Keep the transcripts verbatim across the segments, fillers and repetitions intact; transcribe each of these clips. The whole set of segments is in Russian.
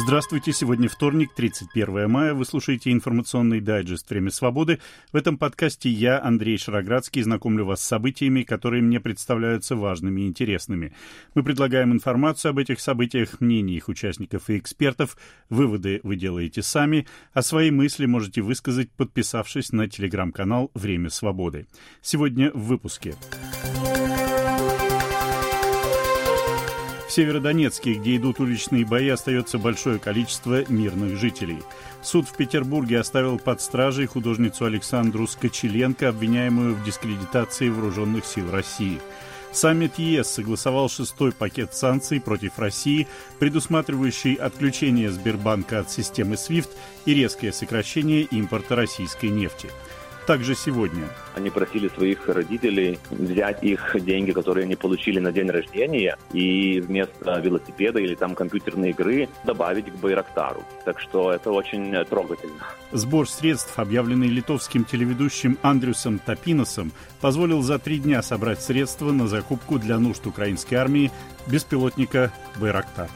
Здравствуйте, сегодня вторник, тридцать первое мая. Вы слушаете информационный дайджест «Время свободы». В этом подкасте я, Андрей Шароградский, знакомлю вас с событиями, которые мне представляются важными и интересными. Мы предлагаем информацию об этих событиях, мнения их участников и экспертов. Выводы вы делаете сами, а свои мысли можете высказать, подписавшись на телеграм-канал «Время свободы». Сегодня в выпуске. В Северодонецке, где идут уличные бои, остается большое количество мирных жителей. Суд в Петербурге оставил под стражей художницу Александру Скочеленко, обвиняемую в дискредитации вооруженных сил России. Саммит ЕС согласовал шестой пакет санкций против России, предусматривающий отключение Сбербанка от системы свифт и резкое сокращение импорта российской нефти. Также сегодня. Они просили своих родителей взять их деньги, которые они получили на день рождения, и вместо велосипеда или там компьютерной игры добавить к Байрактару. Так что это очень трогательно. Сбор средств, объявленный литовским телеведущим Андрюсом Топиносом, позволил за три дня собрать средства на закупку для нужд украинской армии беспилотника Байрактар.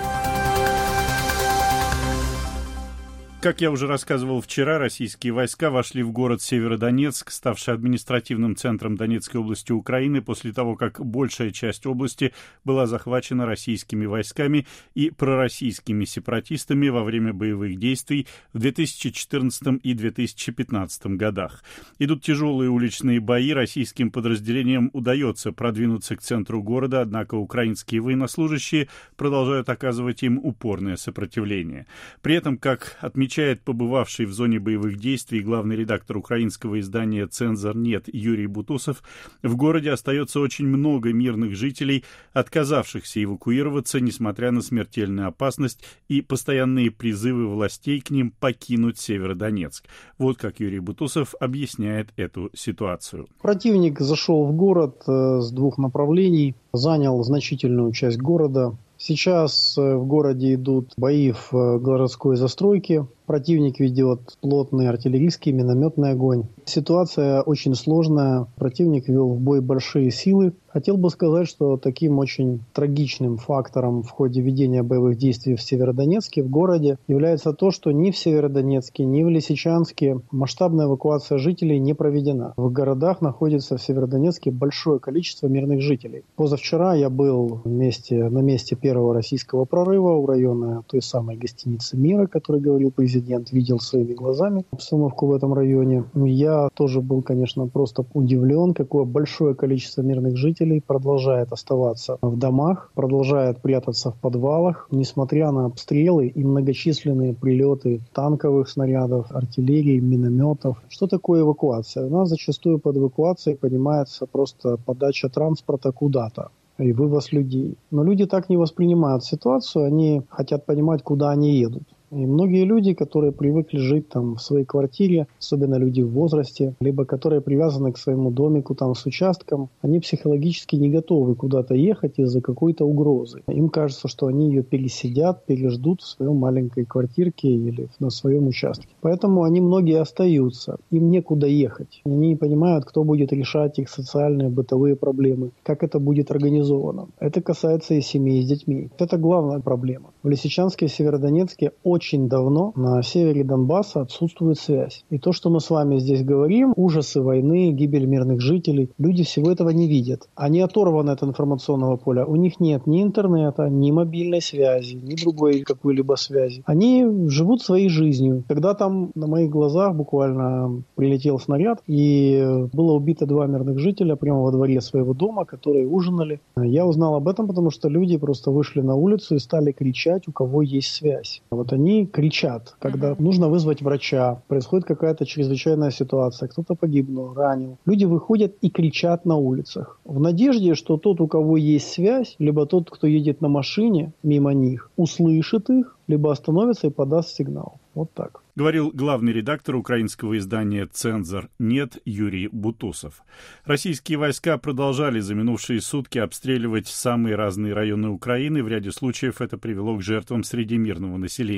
Как я уже рассказывал вчера, российские войска вошли в город Северодонецк, ставший административным центром Донецкой области Украины, после того, как большая часть области была захвачена российскими войсками и пророссийскими сепаратистами во время боевых действий в две тысячи четырнадцатом и две тысячи пятнадцатом годах. Идут тяжелые уличные бои, российским подразделениям удается продвинуться к центру города, однако украинские военнослужащие продолжают оказывать им упорное сопротивление. При этом, как отмечается, Отмечает побывавший в зоне боевых действий главный редактор украинского издания «Цензор Нет» Юрий Бутусов, в городе остается очень много мирных жителей, отказавшихся эвакуироваться, несмотря на смертельную опасность и постоянные призывы властей к ним покинуть Северодонецк. Вот как Юрий Бутусов объясняет эту ситуацию. Противник зашел в город с двух направлений, занял значительную часть города. Сейчас в городе идут бои в городской застройке. Противник ведет плотный артиллерийский, минометный огонь. Ситуация очень сложная. Противник вел в бой большие силы. Хотел бы сказать, что таким очень трагичным фактором в ходе ведения боевых действий в Северодонецке, в городе, является то, что ни в Северодонецке, ни в Лисичанске масштабная эвакуация жителей не проведена. В городах находится в Северодонецке большое количество мирных жителей. Позавчера я был вместе, на месте первого российского прорыва у района той самой гостиницы «Мира», о которой говорил президент. Видел своими глазами обстановку в этом районе. Я тоже был, конечно, просто удивлен, какое большое количество мирных жителей продолжает оставаться в домах, продолжает прятаться в подвалах, несмотря на обстрелы и многочисленные прилеты танковых снарядов, артиллерии, минометов. Что такое эвакуация? У нас зачастую под эвакуацией понимается просто подача транспорта куда-то и вывоз людей. Но люди так не воспринимают ситуацию, они хотят понимать, куда они едут. И многие люди, которые привыкли жить там в своей квартире, особенно люди в возрасте, либо которые привязаны к своему домику там с участком, они психологически не готовы куда-то ехать из-за какой-то угрозы. Им кажется, что они ее пересидят, переждут в своей маленькой квартирке или на своем участке. Поэтому они многие остаются, им некуда ехать. Они не понимают, кто будет решать их социальные, бытовые проблемы, как это будет организовано. Это касается и семей с детьми. Это главная проблема. В Лисичанске и Северодонецке очень Очень давно на севере Донбасса отсутствует связь. И то, что мы с вами здесь говорим, ужасы войны, гибель мирных жителей, люди всего этого не видят. Они оторваны от информационного поля. У них нет ни интернета, ни мобильной связи, ни другой какой-либо связи. Они живут своей жизнью. Когда там на моих глазах буквально прилетел снаряд, и было убито два мирных жителя прямо во дворе своего дома, которые ужинали. Я узнал об этом, потому что люди просто вышли на улицу и стали кричать, у кого есть связь. Вот они кричат, когда uh-huh. нужно вызвать врача, происходит какая-то чрезвычайная ситуация, кто-то погибнул, ранил. Люди выходят и кричат на улицах в надежде, что тот, у кого есть связь, либо тот, кто едет на машине мимо них, услышит их, либо остановится и подаст сигнал. Вот так. Говорил главный редактор украинского издания «Цензор Нет» Юрий Бутусов. Российские войска продолжали за минувшие сутки обстреливать самые разные районы Украины. В ряде случаев это привело к жертвам среди мирного населения.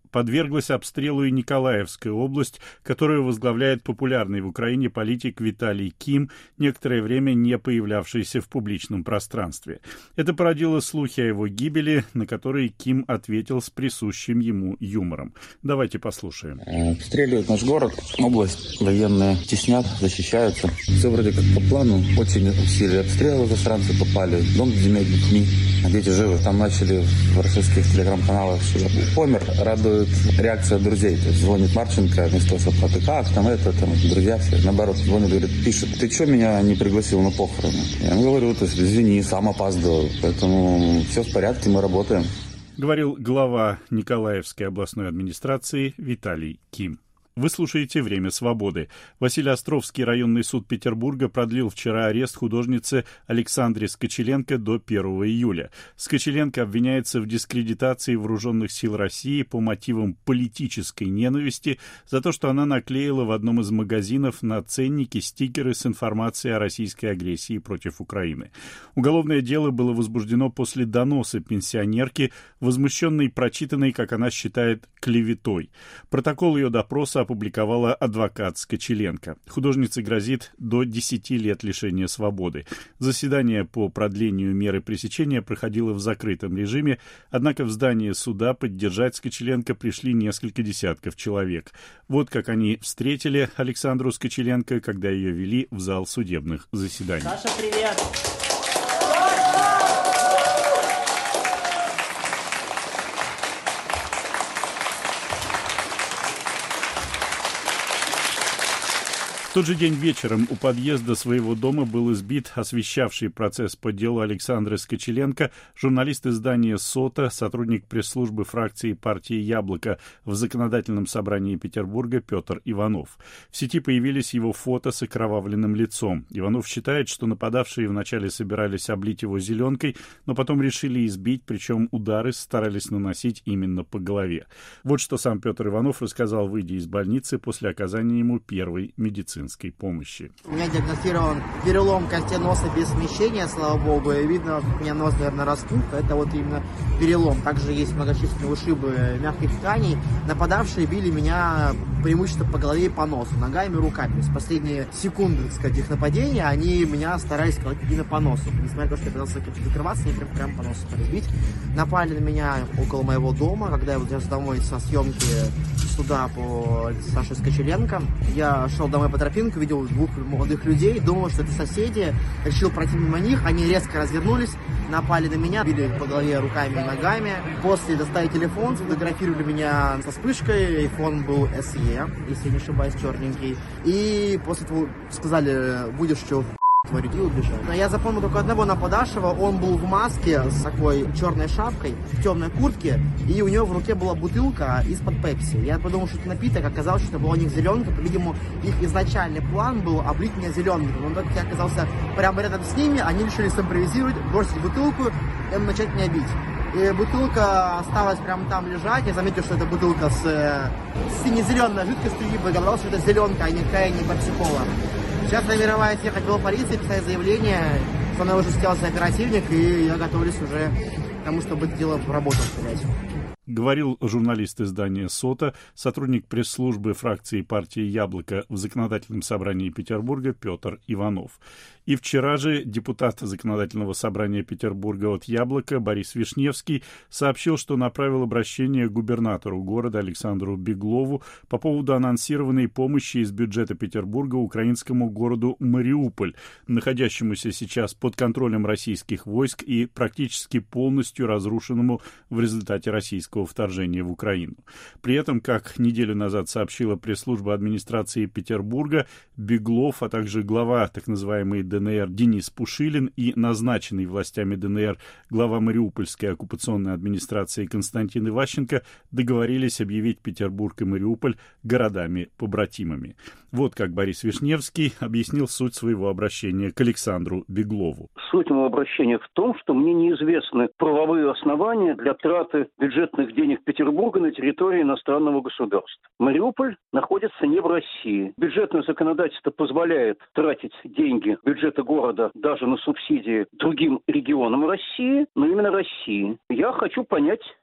Подверглась обстрелу и Николаевская область, которую возглавляет популярный в Украине политик Виталий Ким, некоторое время не появлявшийся в публичном пространстве. Это породило слухи о его гибели, на которые Ким ответил с присущим ему юмором. Давайте послушаем. Обстреливают наш город, область, военные теснят, защищаются. Все вроде как по плану. Очень усилили обстрелы, засранцы попали. Дом с двумя детьми. Дети живы. Там начали в российских телеграм-каналах, что я помер. Радует реакция друзей. То есть звонит Марченко, вместо того, чтобы ты как, там это, там друзья все. Наоборот, звонит, говорит, пишет, ты что меня не пригласил на похороны? Я ему говорю, то есть, извини, сам опаздывал. Поэтому все в порядке, мы работаем. Говорил глава Николаевской областной администрации Виталий Ким. Вы слушаете «Время свободы». Василий Островский районный суд Петербурга продлил вчера арест художницы Александре Скочеленко до первого июля. Скочеленко обвиняется в дискредитации вооруженных сил России по мотивам политической ненависти за то, что она наклеила в одном из магазинов на ценники стикеры с информацией о российской агрессии против Украины. Уголовное дело было возбуждено после доноса пенсионерки, возмущенной прочитанной, как она считает, клеветой. Протокол ее допроса опубликовала адвокат Скочеленко. Художнице грозит до десяти лет лишения свободы. Заседание по продлению меры пресечения проходило в закрытом режиме, однако в здание суда поддержать Скочеленко пришли несколько десятков человек. Вот как они встретили Александру Скочеленко, когда ее вели в зал судебных заседаний. Саша, привет! В тот же день вечером у подъезда своего дома был избит освещавший процесс по делу Александры Скочеленко журналист издания «Сота», сотрудник пресс-службы фракции партии «Яблоко» в Законодательном собрании Петербурга Петр Иванов. В сети появились его фото с окровавленным лицом. Иванов считает, что нападавшие вначале собирались облить его зеленкой, но потом решили избить, причем удары старались наносить именно по голове. Вот что сам Петр Иванов рассказал, выйдя из больницы после оказания ему первой медицинской помощи. У меня диагностирован перелом кости носа без смещения, слава богу, и видно, у меня нос, наверное, распух, это вот именно перелом. Также есть многочисленные ушибы мягких тканей. Нападавшие били меня преимущественно по голове и по носу, ногами и руками. То есть последние секунды, так сказать, их нападения, они меня старались колоть именно по носу. Несмотря на то, что я пытался закрываться, они прям, прям по носу разбить. Напали на меня около моего дома, когда я возвращался домой со съемки суда по Саше Скочеленко. Я шел домой по тропинке, видел двух молодых людей, думал, что это соседи, решил пройти мимо них, они резко развернулись, напали на меня, били по голове руками и ногами. После достали телефон, сфотографировали меня со вспышкой, iPhone был эс и, если я не ошибаюсь, черненький. И после этого сказали, будешь что творить, и убежал. Но я запомнил только одного нападавшего, он был в маске с такой черной шапкой, в темной куртке, и у него в руке была бутылка из-под пепси. Я подумал, что это напиток, оказалось, что это была у них зеленка, по-видимому, их изначальный план был облить меня зеленкой. Но так как я оказался прямо рядом с ними, они решили симпровизировать, бросить бутылку и начать меня бить. И бутылка осталась прямо там лежать. Я заметил, что это бутылка с, с сине-зеленой жидкостью, и догадался, что это зеленка, а никакая не пепси-кола. Сейчас намереваюсь ехать в полицию, писать заявление, со мной уже сделался оперативник, и я готовлюсь уже к тому, чтобы это дело в работу вставлять. Говорил журналист издания «Сота», сотрудник пресс-службы фракции партии «Яблоко» в Законодательном собрании Петербурга Петр Иванов. И вчера же депутат Законодательного собрания Петербурга от «Яблока» Борис Вишневский сообщил, что направил обращение к губернатору города Александру Беглову по поводу анонсированной помощи из бюджета Петербурга украинскому городу Мариуполь, находящемуся сейчас под контролем российских войск и практически полностью разрушенному в результате российского вторжения в Украину. При этом, как неделю назад сообщила пресс-служба администрации Петербурга, Беглов, а также глава так называемой ДНР Денис Пушилин и назначенный властями ДНР глава Мариупольской оккупационной администрации Константин Иващенко договорились объявить Петербург и Мариуполь городами-побратимами. Вот как Борис Вишневский объяснил суть своего обращения к Александру Беглову. Суть моего обращения в том, что мне неизвестны правовые основания для траты бюджетных денег Петербурга на территории иностранного государства. Мариуполь находится не в России. Бюджетное законодательство позволяет тратить деньги бюджета города даже на субсидии другим регионам России, но именно России. Я хочу понять,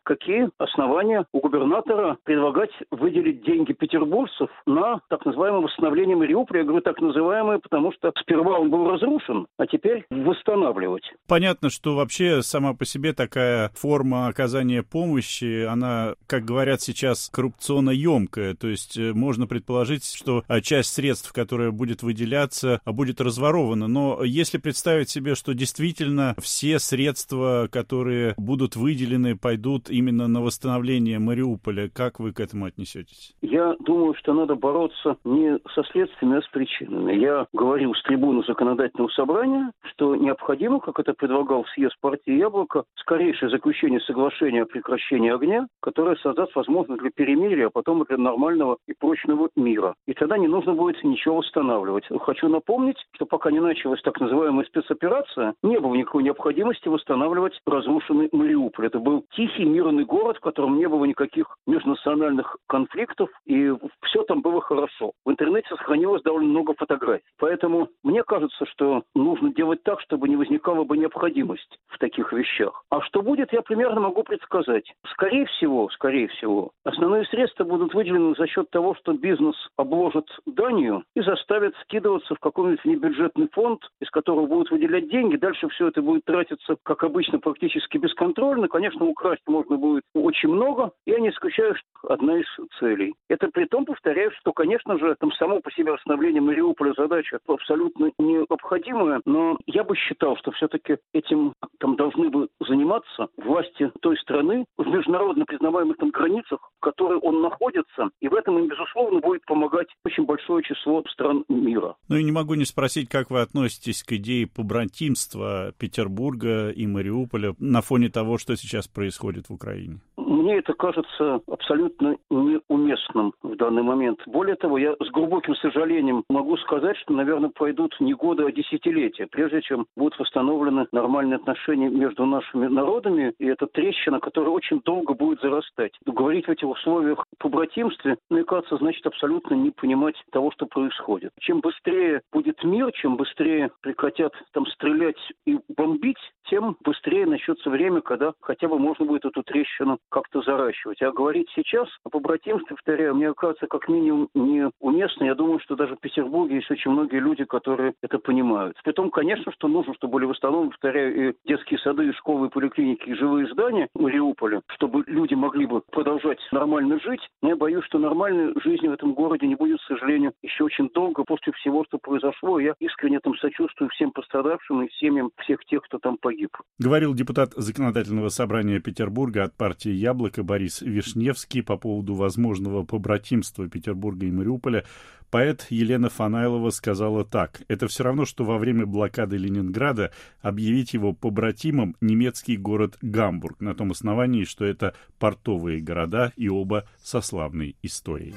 какие основания у губернатора предлагать выделить деньги петербуржцев на так называемое восстановление Мариуполя. Я говорю так называемое, потому что сперва он был разрушен, а теперь восстанавливать. Понятно, что вообще сама по себе такая форма оказания помощи, она, как говорят сейчас, коррупционно емкая. То есть можно предположить, что часть средств, которая будет выделяться, будет разворована. Но если представить себе, что действительно все средства, которые будут выделены, пойдут именно на восстановление Мариуполя, как вы к этому отнесетесь? Я думаю, что надо бороться не со следствиями, а с причинами. Я говорил с трибуны законодательного собрания, что необходимо, как это предлагал съезд партии «Яблоко», скорейшее заключение соглашения о прекращении огня, которое создаст возможность для перемирия, а потом и для нормального и прочного мира. И тогда не нужно будет ничего восстанавливать. Хочу напомнить, что пока не началась так называемая спецоперация, не было никакой необходимости восстанавливать разрушенный Мариуполь. Это был тихий мирный город, в котором не было никаких межнациональных конфликтов, и все там было хорошо. В интернете сохранилось довольно много фотографий. Поэтому мне кажется, что нужно делать так, чтобы не возникала бы необходимость в таких вещах. А что будет, я примерно могу предсказать. Скорее всего, скорее всего, основные средства будут выделены за счет того, что бизнес обложит данью и заставит скидываться в какой-нибудь небюджетный фонд, из которого будут выделять деньги. Дальше все это будет тратиться, как обычно, практически бесконтрольно. Конечно, украсть можно будет очень много. Я не исключаю, что одна из целей. Это при том, повторяю, что, конечно же, там само по себе восстановление Мариуполя задача абсолютно необходимая, но я бы считал, что все-таки этим там должны бы заниматься власти той страны в международно признаваемых там границах, в которой он находится, и в этом им, безусловно, будет помогать очень большое число стран мира. Ну и не могу не спросить, как вы относитесь к идее побратимства Петербурга и Мариуполя на фоне того, что сейчас происходит в Украине? Мне это кажется абсолютно неуместным в данный момент. Более того, я с глубоким сожалением могу сказать, что, наверное, пройдут не годы, а десятилетия, прежде чем будут восстановлены нормальные отношения между нашими народами, и это трещина, которая очень долго будет зарастать. Говорить в этих условиях о побратимстве, мне кажется, значит абсолютно не понимать того, что происходит. Чем быстрее будет мир, чем быстрее прекратят там стрелять и бомбить, тем быстрее начнется время, когда хотя бы можно будет эту трещину как-то заращивать. А говорить сейчас о побратимстве, повторяю, мне кажется, как минимум неуместно. Я думаю, что даже в Петербурге есть очень многие люди, которые это понимают. Притом, конечно, что нужно, чтобы были восстановлены, повторяю, и детские сады, и школы, и поликлиники, и живые здания в Мариуполе, чтобы люди могли бы продолжать нормально жить. Но я боюсь, что нормальной жизни в этом городе не будет, к сожалению, еще очень долго после всего, что произошло. Я искренне там сочувствую всем пострадавшим и семьям всех тех, кто там погиб. Говорил депутат Законодательного собрания Петербурга от партии «Яблоко» Борис Вишневский по поводу возможного побратимства Петербурга и Мариуполя. Поэт Елена Фанайлова сказала так: «Это все равно, что во время блокады Ленинграда объявить его побратимом немецкий город Гамбург, на том основании, что это портовые города и оба со славной историей».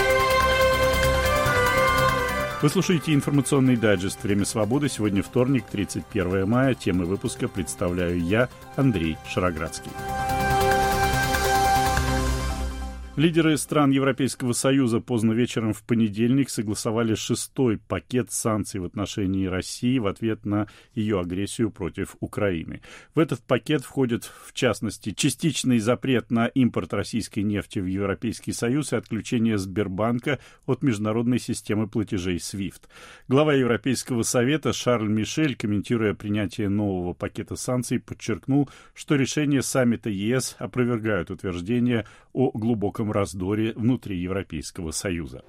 Вы слушаете информационный дайджест «Время свободы». Сегодня вторник, тридцать первое мая. Темы выпуска представляю я, Андрей Шароградский. Лидеры стран Европейского Союза поздно вечером в понедельник согласовали шестой пакет санкций в отношении России в ответ на ее агрессию против Украины. В этот пакет входит, в частности, частичный запрет на импорт российской нефти в Европейский Союз и отключение Сбербанка от международной системы платежей свифт. Глава Европейского Совета Шарль Мишель, комментируя принятие нового пакета санкций, подчеркнул, что решения саммита ЕС опровергают утверждения о глубоком раздоре внутри Европейского Союза.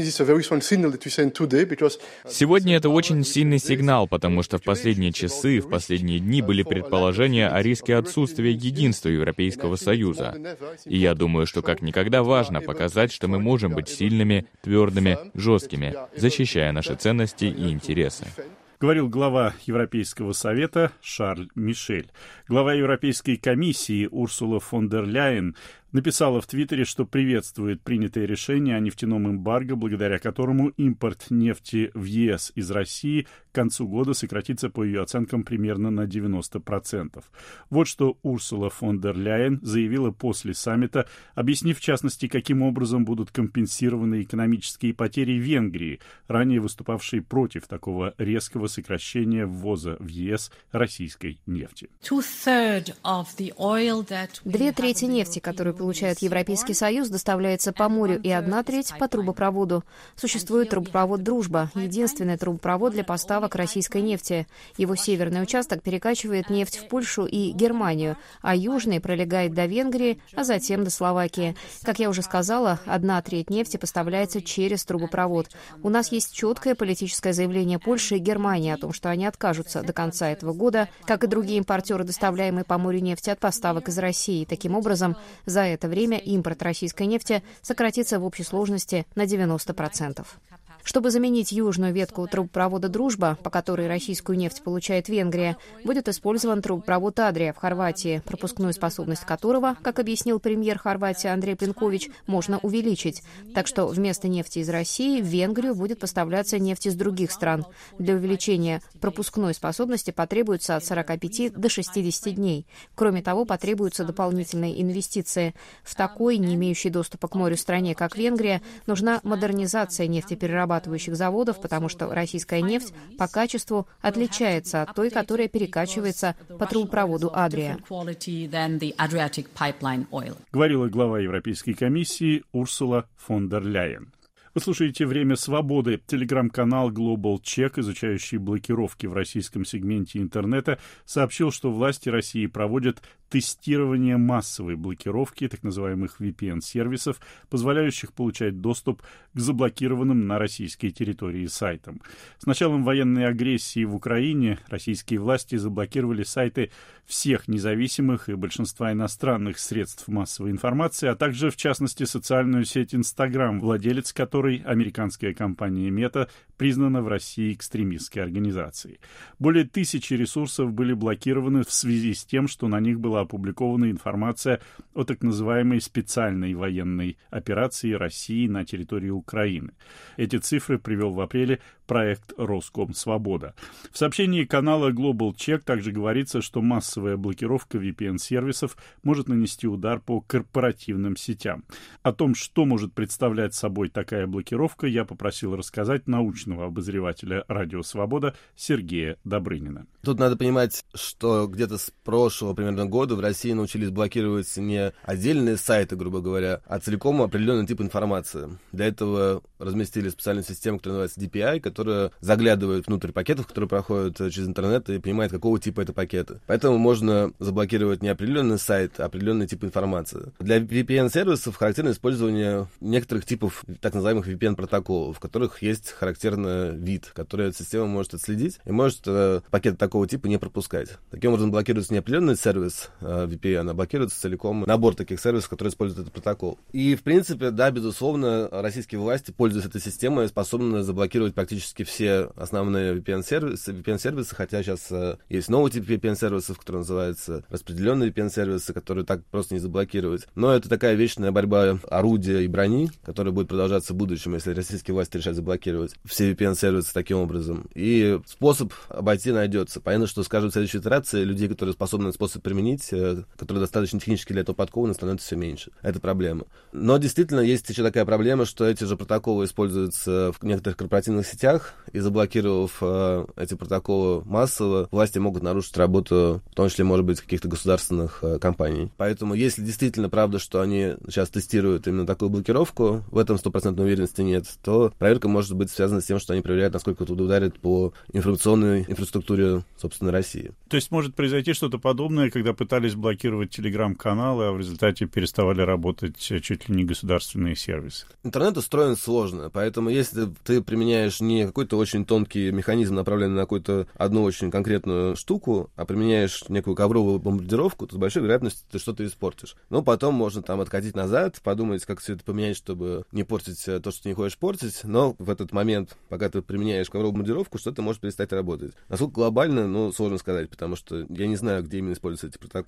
Сегодня это очень сильный сигнал, потому что в последние часы, в последние дни были предположения о риске отсутствия единства Европейского Союза. И я думаю, что как никогда важно показать, что мы можем быть сильными, твердыми, жесткими, защищая наши ценности и интересы. Говорил глава Европейского совета Шарль Мишель. Глава Европейской комиссии Урсула фон дер Ляйен написала в Твиттере, что приветствует принятое решение о нефтяном эмбарго, благодаря которому импорт нефти в ЕС из России к концу года сократится, по ее оценкам, примерно на девяносто процентов. Вот что Урсула фон дер Ляйен заявила после саммита, объяснив в частности, каким образом будут компенсированы экономические потери Венгрии, ранее выступавшей против такого резкого сокращения ввоза в ЕС российской нефти. Две трети нефти, которую получает Европейский Союз, доставляется по морю, и одна треть по трубопроводу. Существует трубопровод «Дружба», единственный трубопровод для поставок российской нефти. Его северный участок перекачивает нефть в Польшу и Германию, а южный пролегает до Венгрии, а затем до Словакии. Как я уже сказала, одна треть нефти поставляется через трубопровод. У нас есть четкое политическое заявление Польши и Германии о том, что они откажутся до конца этого года, как и другие импортеры, доставляемые по морю нефти, от поставок из России. Таким образом, за это время импорт российской нефти сократится в общей сложности на девяносто процентов. Чтобы заменить южную ветку трубопровода «Дружба», по которой российскую нефть получает Венгрия, будет использован трубопровод «Адрия» в Хорватии, пропускную способность которого, как объяснил премьер Хорватии Андрей Пленкович, можно увеличить. Так что вместо нефти из России в Венгрию будет поставляться нефть из других стран. Для увеличения пропускной способности потребуется от сорока пяти до шестидесяти дней. Кроме того, потребуются дополнительные инвестиции. В такой, не имеющей доступа к морю стране, как Венгрия, нужна модернизация нефтеперерабатывающих заводов, потому что российская нефть по качеству отличается от той, которая перекачивается по трубопроводу «Адрия». Говорила глава Европейской комиссии Урсула фон дер Ляйен. Вы слушаете «Время свободы». Телеграм-канал Global Check, изучающий блокировки в российском сегменте интернета, сообщил, что власти России проводят тестирование массовой блокировки так называемых ви пи эн-сервисов, позволяющих получать доступ к заблокированным на российской территории сайтам. С началом военной агрессии в Украине российские власти заблокировали сайты всех независимых и большинства иностранных средств массовой информации, а также, в частности, социальную сеть Instagram, владелец которой, американская компания Meta, признана в России экстремистской организацией. Более тысячи ресурсов были блокированы в связи с тем, что на них была опубликована информация о так называемой специальной военной операции России на территории Украины. Эти цифры привел в апреле проект «Роскомсвобода». В сообщении канала Global Check также говорится, что массовая блокировка ви пи эн-сервисов может нанести удар по корпоративным сетям. О том, что может представлять собой такая блокировка, я попросил рассказать научного обозревателя «Радио Свобода» Сергея Добрынина. Тут надо понимать, что где-то с прошлого примерно года в России научились блокировать не отдельные сайты, грубо говоря, а целиком определенный тип информации. Для этого разместили специальную систему, которая называется ди пи ай, которая заглядывает внутрь пакетов, которые проходят через интернет, и понимает, какого типа это пакеты. Поэтому можно заблокировать не определенный сайт, а определенный тип информации. Для ви пи эн-сервисов характерно использование некоторых типов так называемых ви пи эн-протоколов, в которых есть характерный вид, который эта система может отследить и может э, пакеты такого типа не пропускать. Таким образом, блокируется не определенный сервис э, ви пи эн, а блокируется целиком набор таких сервисов, которые используют этот протокол. И, в принципе, да, безусловно, российские власти, пользуясь этой системой, способны заблокировать практически все основные ви пи эн-сервисы, ви пи эн-сервисы, хотя сейчас э, есть новый тип ви пи эн-сервисов, который называется распределенные ви пи эн-сервисы, которые так просто не заблокировать. Но это такая вечная борьба орудия и брони, которая будет продолжаться в будущем, если российские власти решат заблокировать все ви пи эн-сервисы таким образом. И способ обойти найдется. Понятно, что, скажем, в следующей итерации людей, которые способны этот способ применить, э, которые достаточно технически для этого подкованы, становится все меньше. Это проблема. Но действительно есть еще такая проблема, что эти же протоколы используются в некоторых корпоративных сетях, и заблокировав э, эти протоколы массово, власти могут нарушить работу, в том числе, может быть, каких-то государственных э, компаний. Поэтому, если действительно правда, что они сейчас тестируют именно такую блокировку, в этом стопроцентной уверенности нет, то проверка может быть связана с тем, что они проверяют, насколько это ударит по информационной инфраструктуре, собственно, России. То есть может произойти что-то подобное, когда пытались блокировать телеграм-каналы, а в результате переставали работать чуть ли не государственные сервисы? Интернет устроен сложно, поэтому если ты применяешь не какой-то очень тонкий механизм, направленный на какую-то одну очень конкретную штуку, а применяешь некую ковровую бомбардировку, то с большой вероятностью ты что-то испортишь. Но потом можно там откатить назад, подумать, как все это поменять, чтобы не портить то, что ты не хочешь портить, но в этот момент, пока ты применяешь ковровую бомбардировку, что-то может перестать работать. Насколько глобально, ну, сложно сказать, потому что я не знаю, где именно используются эти протоколы.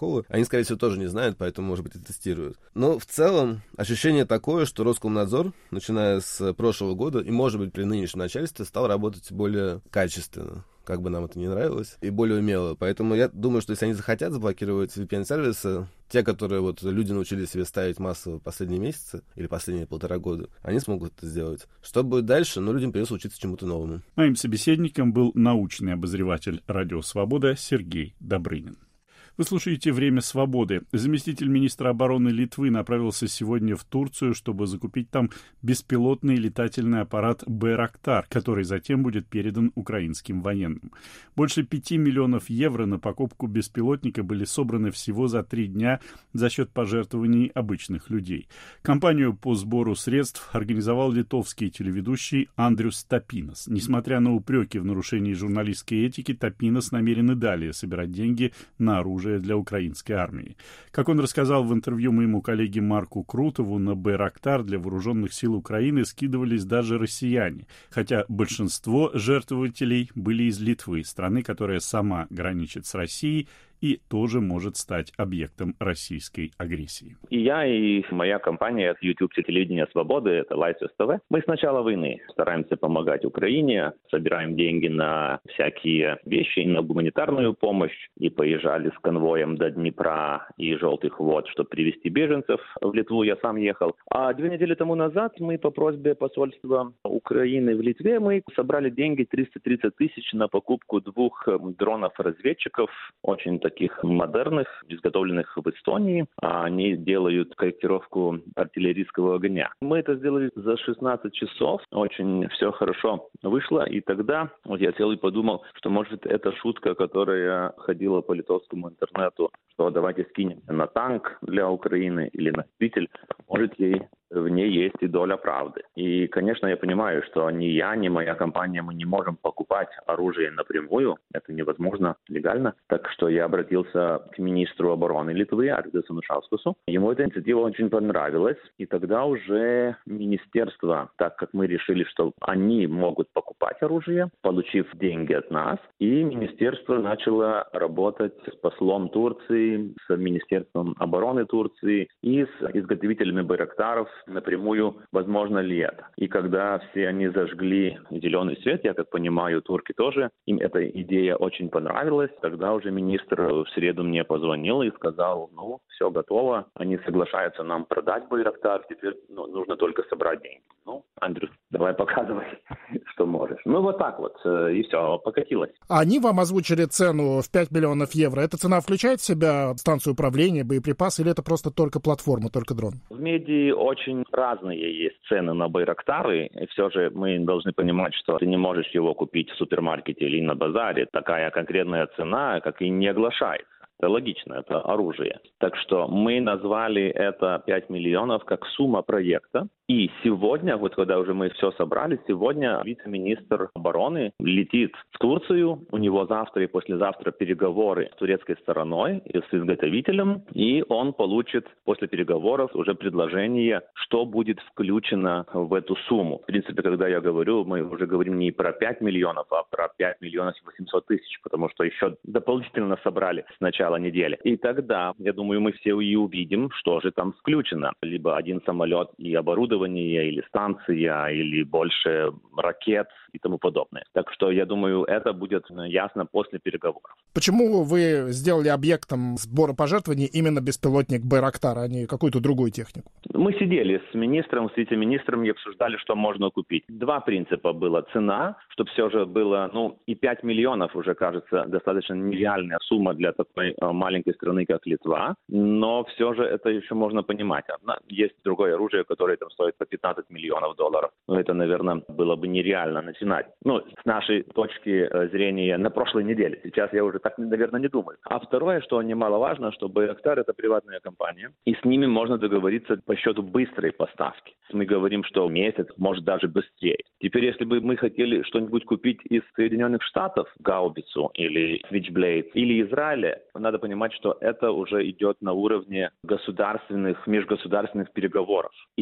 протоколы, они, скорее всего, тоже не знают, поэтому, может быть, и тестируют. Но в целом ощущение такое, что Роскомнадзор, начиная с прошлого года, и, может быть, при нынешнем начальстве, стал работать более качественно, как бы нам это ни нравилось, и более умело. Поэтому я думаю, что если они захотят заблокировать ви пи эн-сервисы, те, которые вот люди научились себе ставить массово последние месяцы или последние полтора года, они смогут это сделать. Что будет дальше? Ну, людям придется учиться чему-то новому. Моим собеседником был научный обозреватель «Радио Свобода» Сергей Добрынин. Вы слушаете «Время свободы». Заместитель министра обороны Литвы направился сегодня в Турцию, чтобы закупить там беспилотный летательный аппарат «Байрактар», который затем будет передан украинским военным. Больше пяти миллионов евро на покупку беспилотника были собраны всего за три дня за счет пожертвований обычных людей. Кампанию по сбору средств организовал литовский телеведущий Андрюс Тапинас. Несмотря на упреки в нарушении журналистской этики, Тапинас намерен и далее собирать деньги на оружие для украинской армии. Как он рассказал в интервью моему коллеге Марку Крутову, на Байрактар для вооруженных сил Украины скидывались даже россияне, хотя большинство жертвователей были из Литвы, страны, которая сама граничит с Россией и тоже может стать объектом российской агрессии. И я, и моя компания YouTube телевидения Свободы, это Лайсвес ТВ, мы с начала войны стараемся помогать Украине, собираем деньги на всякие вещи, на гуманитарную помощь, и поезжали с конвоем до Днепра и Желтых вод, чтобы привезти беженцев в Литву, я сам ехал. А две недели тому назад мы по просьбе посольства Украины в Литве мы собрали деньги триста тридцать тысяч на покупку двух дронов-разведчиков, очень таких модерных, изготовленных в Эстонии. Они делают корректировку артиллерийского огня. Мы это сделали за шестнадцать часов. Очень все хорошо вышло. И тогда вот я сел и подумал, что может это шутка, которая ходила по литовскому интернету, что давайте скинем на танк для Украины или на двигатель. Может, ей в ней есть и доля правды. И, конечно, я понимаю, что ни я, ни моя компания, мы не можем покупать оружие напрямую. Это невозможно легально. Так что я обратился к министру обороны Литвы, Арвидасу Анушаускасу. Ему эта инициатива очень понравилась. И тогда уже министерство, так как мы решили, что они могут покупать оружие, получив деньги от нас, и министерство начало работать с послом Турции, с Министерством обороны Турции и с изготовителями байрактаров напрямую, возможно ли это. И когда все они зажгли зеленый свет, я как понимаю, турки тоже, им эта идея очень понравилась, тогда уже министр в среду мне позвонил и сказал, ну, все готово, они соглашаются нам продать байрактар, теперь ну, нужно только собрать деньги. Ну, Андрюс, давай показывай, что можешь. Ну, вот так вот, и все, покатилось. Они вам озвучили цену в пять миллионов евро. Эта цена включает в себя станцию управления, боеприпасы, или это просто только платформа, только дрон? В меди очень разные есть цены на байрактары, и все же мы должны понимать, что ты не можешь его купить в супермаркете или на базаре. Такая конкретная цена, как и не оглашается. Это логично, это оружие. Так что мы назвали это пять миллионов как сумма проекта. И сегодня, вот когда уже мы все собрали, сегодня вице-министр обороны летит в Турцию. У него завтра и послезавтра переговоры с турецкой стороной и с изготовителем. И он получит после переговоров уже предложение, что будет включено в эту сумму. В принципе, когда я говорю, мы уже говорим не про пять миллионов, а про пять миллионов восемьсот тысяч, потому что еще дополнительно собрали с начала недели. И тогда, я думаю, мы все и увидим, что же там включено. Либо один самолет и оборудование, или станция, или больше ракет и тому подобное. Так что, я думаю, это будет ясно после переговоров. Почему вы сделали объектом сбора пожертвований именно беспилотник Байрактар, а не какую-то другую технику? Мы сидели с министром, с вице-министром и обсуждали, что можно купить. Два принципа было. Цена, чтобы все же было, ну, и пять миллионов уже, кажется, достаточно нереальная сумма для такой маленькой страны, как Литва. Но все же это еще можно понимать. Есть другое оружие, которое там стоит по пятнадцать миллионов долларов. Но это, наверное, было бы нереально начинать. Ну, с нашей точки зрения на прошлой неделе. Сейчас я уже так, наверное, не думаю. А второе, что немаловажно, что Байрактар — это приватная компания, и с ними можно договориться по счету быстрой поставки. Мы говорим, что месяц, может даже быстрее. Теперь, если бы мы хотели что-нибудь купить из Соединенных Штатов, гаубицу или Switchblade, или Израиля, надо понимать, что это уже идет на уровне государственных, межгосударственных переговоров. И это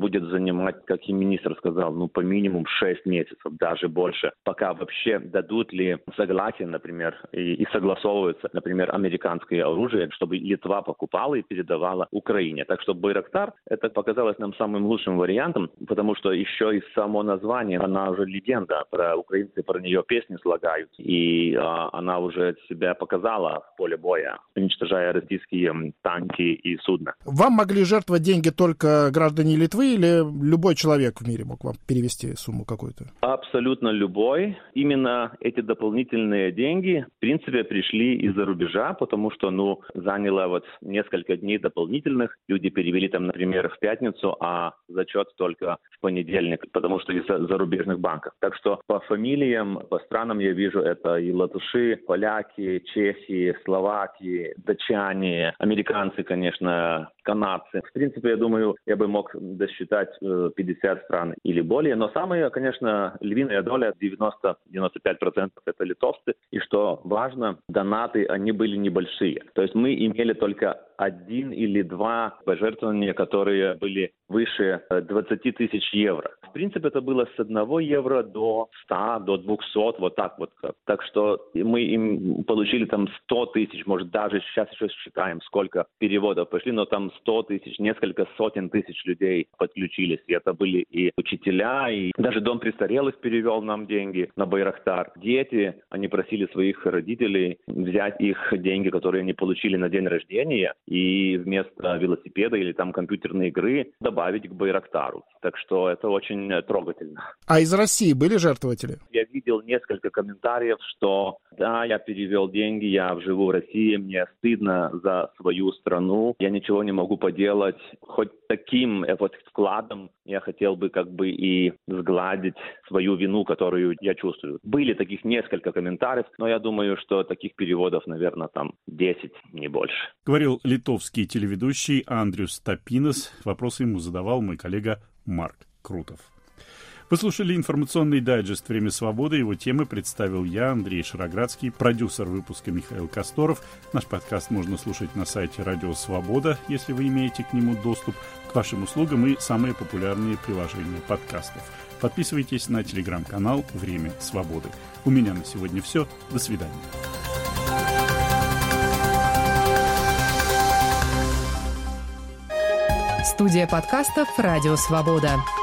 будет занимать, как и министр сказал, ну, по минимуму шесть месяцев, даже больше, пока вообще дадут ли согласие, например, и, и согласовываются, например, американское оружие, чтобы Литва покупала и передавала Украине. Так что Байрактар, это показалось нам самым лучшим вариантом, потому что еще и само название, она уже легенда, про украинцы про нее песни слагают, и а, она уже себя показала в поле боя, уничтожая российские танки и судна. Вам могли жертвовать деньги только граждане Литвы или любой человек в мире мог вам перевести сумму какую-то? Абсолютно любой. Именно эти дополнительные деньги, в принципе, пришли из-за рубежа, потому что, ну, заняло вот несколько дней дополнительных. Люди перевели там, например, в пятницу, а зачет только в понедельник, потому что из-за зарубежных банков. Так что по фамилиям, по странам я вижу, это и латыши, поляки, чехи, словаки, датчане, американцы, конечно, канадцы. В принципе, я думаю, я бы мог досчитать пятьдесят стран или более, но самые, конечно, львиная доля, девяносто - девяносто пять процентов это литовцы. И что важно, донаты, они были небольшие. То есть мы имели только один или два пожертвования, которые были выше двадцать тысяч евро. В принципе, это было с одного евро до ста, до двухсот, вот так вот. Так что мы им получили там сто тысяч, может даже сейчас еще считаем, сколько переводов пошли, но там сто тысяч, несколько сотен тысяч людей подключились. И это были и учителя, и даже дом престарелых перевел нам деньги на Байрактар. Дети, они просили своих родителей взять их деньги, которые они получили на день рождения, и вместо велосипеда или там компьютерной игры добавить к Байрактару. Так что это очень трогательно. А из России были жертвователи? Я видел несколько комментариев, что да, я перевел деньги, я живу в России, мне стыдно за свою страну, я ничего не могу поделать. Хоть таким вот вкладом я хотел бы как бы и сгладить свою вину, которую я чувствую. Были таких несколько комментариев, но я думаю, что таких переводов, наверное, там десять, не больше. Говорил литовский телеведущий Андрюс Тапинас. Вопросы ему задавал мой коллега Марк Крутов. Вы слушали информационный дайджест «Время свободы». Его темы представил я, Андрей Шароградский, продюсер выпуска Михаил Косторов. Наш подкаст можно слушать на сайте Радио Свобода, если вы имеете к нему доступ. К вашим услугам и самые популярные приложения подкастов. Подписывайтесь на телеграм-канал «Время свободы». У меня на сегодня все. До свидания. Студия подкастов «Радио Свобода».